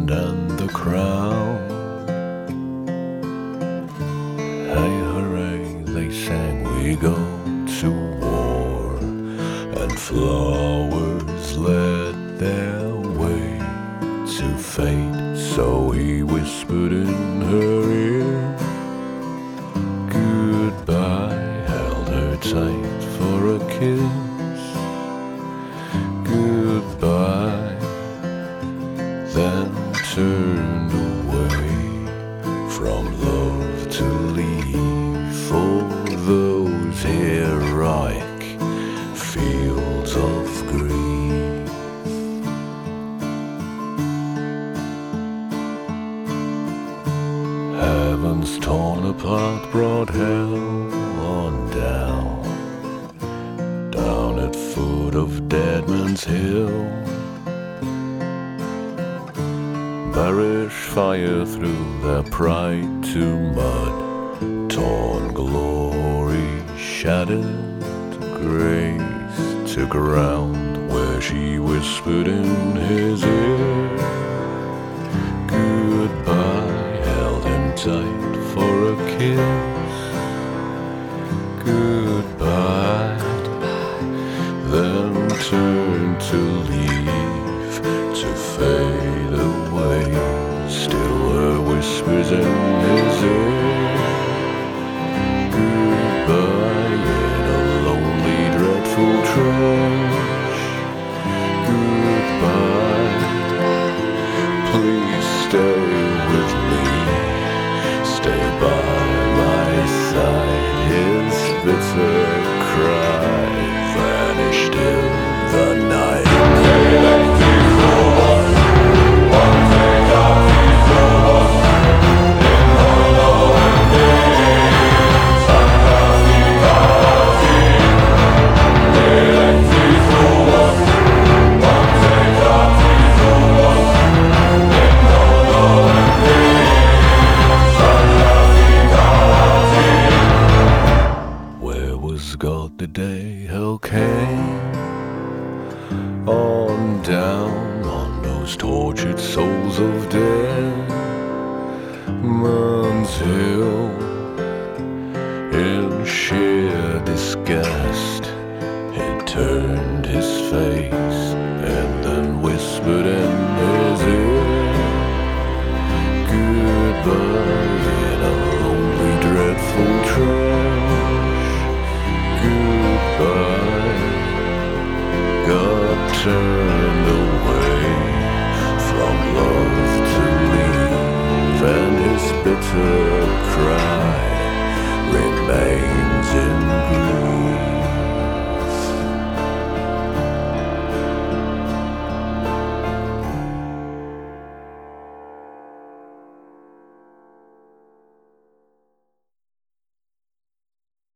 crowned and the crown. Hey hooray, they sang, we go to war, and flowers led their way to fate. So he whispered in her ear goodbye, held her tight for a kiss. Goodbye, then turned away from love to leave for those heroic fields of grief. Heaven's torn apart brought hell on down, down at foot of Dead Man's Hill. Bearish fire threw their pride to mud, torn glory shattered grace to ground, where she whispered in his ear goodbye, held him tight for a kiss. Goodbye, then turned to leave, to fade away. Still her whispers in his ear goodbye, in a lonely dreadful trash. Goodbye, please stay with me, stay by my side. His bitter cry vanished in the night. God the day hell came on down on those tortured souls of Dead Man's Hill. In sheer disgust he turned his face and then whispered in his ear goodbye, in a lonely dreadful trash. Goodbye, God turned away from love to leave, and his bitter cry